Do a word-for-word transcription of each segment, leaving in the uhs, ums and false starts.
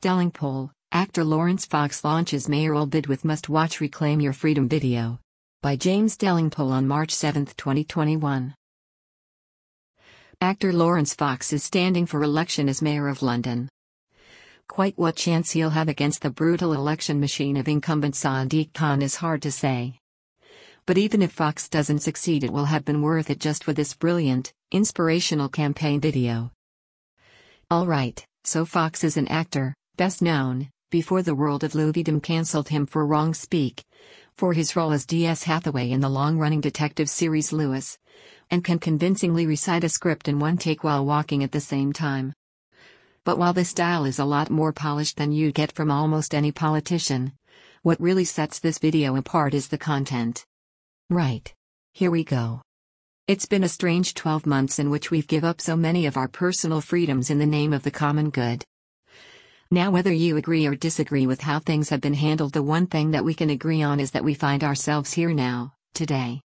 Stelling poll, actor Lawrence Fox launches mayoral bid with must-watch Reclaim Your Freedom video. By James Delingpole on March seventh, twenty twenty-one. Actor Lawrence Fox is standing for election as Mayor of London. Quite what chance he'll have against the brutal election machine of incumbent Sadiq Khan is hard to say. But even if Fox doesn't succeed, it will have been worth it just for this brilliant, inspirational campaign video. Alright, so Fox is an actor, best known, before the world of Louvidom cancelled him for wrong speak, for his role as D S Hathaway in the long-running detective series Lewis, and can convincingly recite a script in one take while walking at the same time. But while this style is a lot more polished than you'd get from almost any politician, what really sets this video apart is the content. Right. Here we go. It's been a strange twelve months in which we've given up so many of our personal freedoms in the name of the common good. Now, whether you agree or disagree with how things have been handled, the one thing that we can agree on is that we find ourselves here now, today.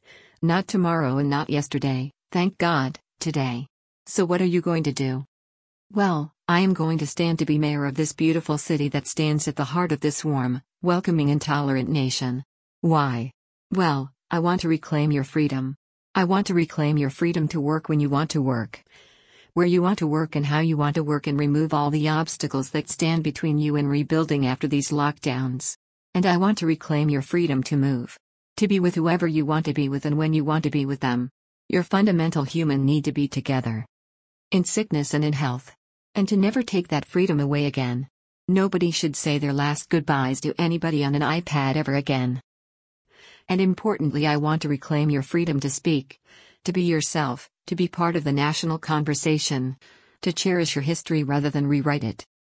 Not tomorrow and not yesterday, thank God, today. So what are you going to do? Well, I am going to stand to be mayor of this beautiful city that stands at the heart of this warm, welcoming and tolerant nation. Why? Well, I want to reclaim your freedom. I want to reclaim your freedom to work when you want to work, where you want to work and how you want to work, and remove all the obstacles that stand between you and rebuilding after these lockdowns. And I want to reclaim your freedom to move, to be with whoever you want to be with and when you want to be with them. Your fundamental human need to be together, in sickness and in health, and to never take that freedom away again. Nobody should say their last goodbyes to anybody on an iPad ever again. And importantly, I want to reclaim your freedom to speak, to be yourself, to be part of the national conversation, to cherish your history rather than rewrite it,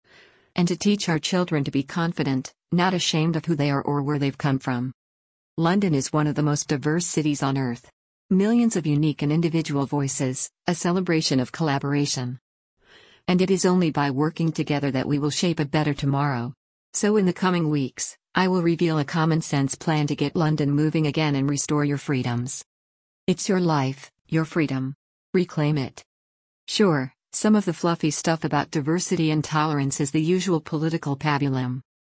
and to teach our children to be confident, not ashamed of who they are or where they've come from. London is one of the most diverse cities on earth. Millions of unique and individual voices, a celebration of collaboration. And it is only by working together that we will shape a better tomorrow. So in the coming weeks, I will reveal a common-sense plan to get London moving again and restore your freedoms. It's your life, your freedom. Reclaim it. Sure, some of the fluffy stuff about diversity and tolerance is the usual political pabulum.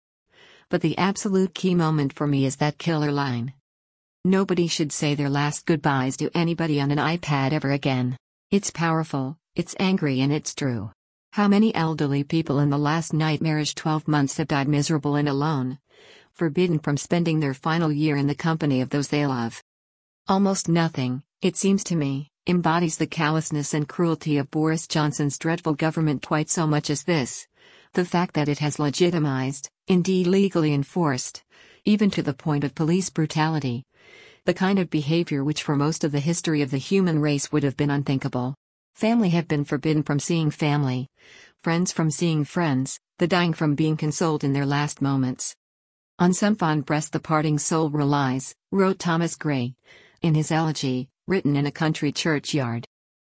But the absolute key moment for me is that killer line. Nobody should say their last goodbyes to anybody on an iPad ever again. It's powerful, it's angry, and it's true. How many elderly people in the last nightmarish twelve months have died miserable and alone, forbidden from spending their final year in the company of those they love? Almost nothing, it seems to me, embodies the callousness and cruelty of Boris Johnson's dreadful government quite so much as this: the fact that it has legitimized, indeed legally enforced, even to the point of police brutality, the kind of behavior which for most of the history of the human race would have been unthinkable. Family have been forbidden from seeing family, friends from seeing friends, the dying from being consoled in their last moments. On some fond breast the parting soul relies, wrote Thomas Gray, in his elegy, written in a country churchyard.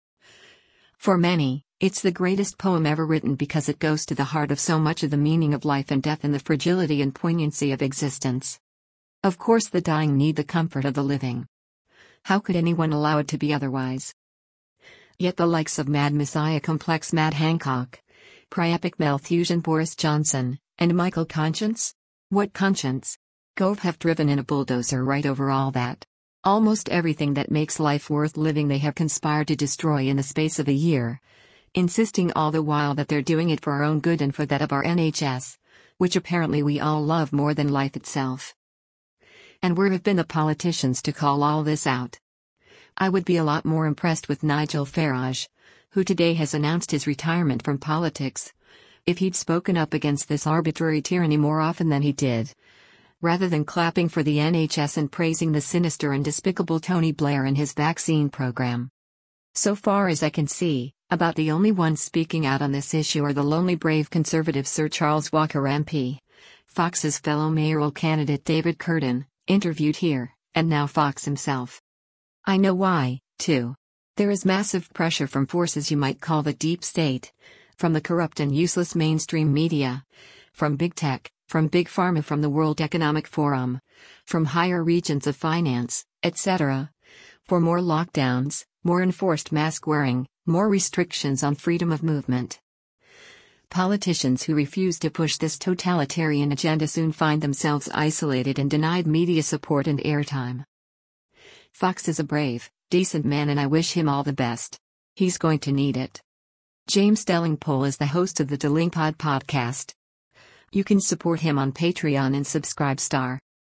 For many, it's the greatest poem ever written because it goes to the heart of so much of the meaning of life and death and the fragility and poignancy of existence. Of course the dying need the comfort of the living. How could anyone allow it to be otherwise? Yet the likes of Mad Messiah Complex Matt Hancock, Priapic Malthusian Boris Johnson, and Michael Conscience? What conscience? Gove have driven in a bulldozer right over all that. Almost everything that makes life worth living they have conspired to destroy in the space of a year, insisting all the while that they're doing it for our own good and for that of our N H S, which apparently we all love more than life itself. And where have been the politicians to call all this out? I would be a lot more impressed with Nigel Farage, who today has announced his retirement from politics, if he'd spoken up against this arbitrary tyranny more often than he did, rather than clapping for the N H S and praising the sinister and despicable Tony Blair and his vaccine program. So far as I can see, about the only ones speaking out on this issue are the lonely brave Conservative Sir Charles Walker M P, Fox's fellow mayoral candidate David Curtin, interviewed here, and now Fox himself. I know why, too. There is massive pressure from forces you might call the deep state, from the corrupt and useless mainstream media, from big tech, from big pharma, from the World Economic Forum, from higher regions of finance, et cetera, for more lockdowns, more enforced mask wearing, more restrictions on freedom of movement. Politicians who refuse to push this totalitarian agenda soon find themselves isolated and denied media support and airtime. Fox is a brave, decent man and I wish him all the best. He's going to need it. James Delingpole is the host of the Delingpod podcast. You can support him on Patreon and Subscribestar.